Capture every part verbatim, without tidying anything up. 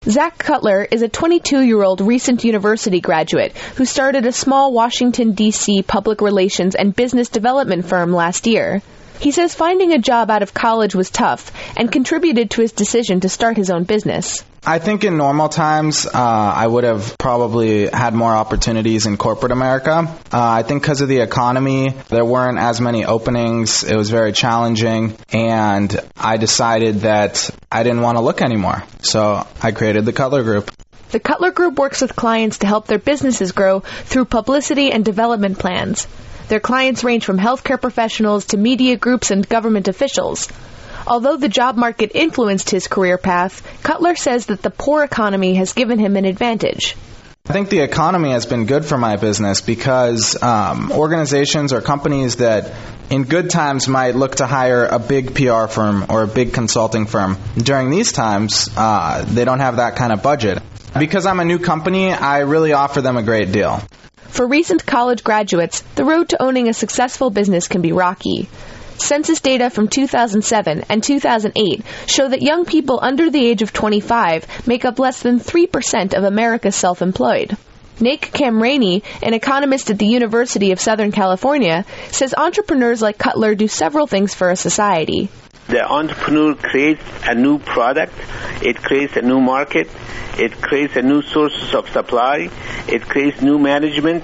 Zach Cutler is a twenty-two-year-old recent university graduate who started a small Washington, D C public relations and business development firm last year. He says finding a job out of college was tough and contributed to his decision to start his own business. I think in normal times, uh, I would have probably had more opportunities in corporate America. Uh, I think because of the economy, there weren't as many openings. It was very challenging, and I decided that I didn't want to look anymore. So I created the Cutler Group. The Cutler Group works with clients to help their businesses grow through publicity and development plans. Their clients range from healthcare professionals to media groups and government officials. Although the job market influenced his career path, Cutler says that the poor economy has given him an advantage. I think the economy has been good for my business because um, organizations or companies that in good times might look to hire a big P R firm or a big consulting firm, during these times, uh, they don't have that kind of budget. Because I'm a new company, I really offer them a great deal. For recent college graduates, the road to owning a successful business can be rocky. Census data from two thousand seven and two thousand eight show that young people under the age of twenty-five make up less than three percent of America's self-employed. Nake Camraney, an economist at the University of Southern California, says entrepreneurs like Cutler do several things for a society. The entrepreneur creates a new product, it creates a new market, it creates a new source of supply, it creates new management,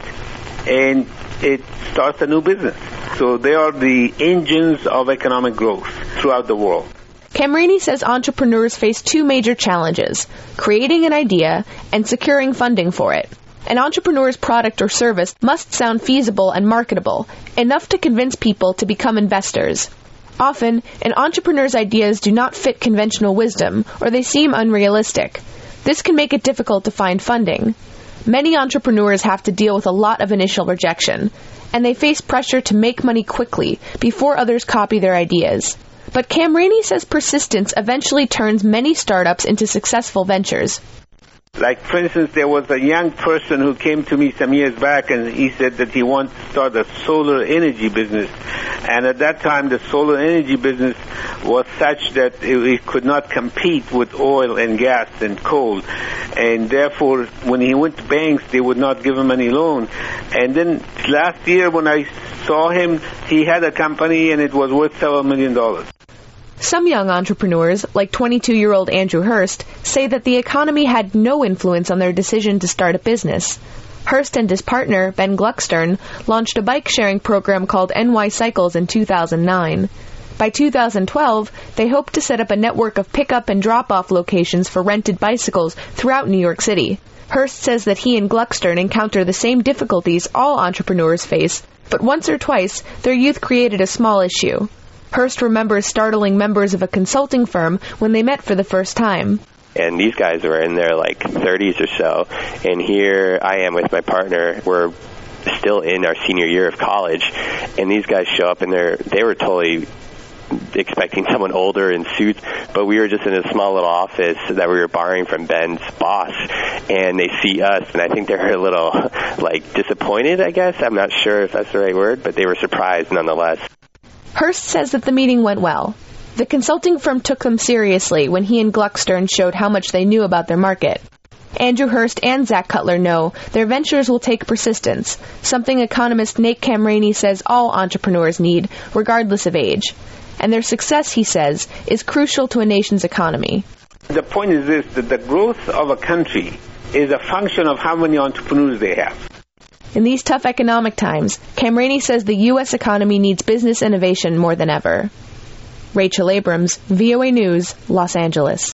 and it starts a new business. So they are the engines of economic growth throughout the world. Camraney says entrepreneurs face two major challenges: creating an idea and securing funding for it. An entrepreneur's product or service must sound feasible and marketable, enough to convince people to become investors. Often, an entrepreneur's ideas do not fit conventional wisdom, or they seem unrealistic. This can make it difficult to find funding. Many entrepreneurs have to deal with a lot of initial rejection, and they face pressure to make money quickly before others copy their ideas. But Camraney says persistence eventually turns many startups into successful ventures. Like, for instance, there was a young person who came to me some years back, and he said that he wanted to start a solar energy business. And at that time, the solar energy business was such that it, it could not compete with oil and gas and coal. And therefore, when he went to banks, they would not give him any loan. And then last year, when I saw him, he had a company, and it was worth several million dollars. Some young entrepreneurs, like twenty-two-year-old Andrew Hurst, say that the economy had no influence on their decision to start a business. Hurst and his partner, Ben Gluckstern, launched a bike-sharing program called N Y Cycles in two thousand nine. By two thousand twelve, they hoped to set up a network of pick-up and drop-off locations for rented bicycles throughout New York City. Hurst says that he and Gluckstern encounter the same difficulties all entrepreneurs face, but once or twice, their youth created a small issue. Hurst remembers startling members of a consulting firm when they met for the first time. And these guys were in their, like, thirties or so, and here I am with my partner. We're still in our senior year of college, and these guys show up, and they're, they were totally expecting someone older in suits, but we were just in a small little office that we were borrowing from Ben's boss, and they see us, and I think they were a little, like, disappointed, I guess. I'm not sure if that's the right word, but they were surprised nonetheless. Hurst says that the meeting went well. The consulting firm took them seriously when he and Gluckstern showed how much they knew about their market. Andrew Hurst and Zach Cutler know their ventures will take persistence, something economist Nate Camraney says all entrepreneurs need, regardless of age. And their success, he says, is crucial to a nation's economy. The point is this, that the growth of a country is a function of how many entrepreneurs they have. In these tough economic times, Camraney says the U S economy needs business innovation more than ever. Rachel Abrams, V O A News, Los Angeles.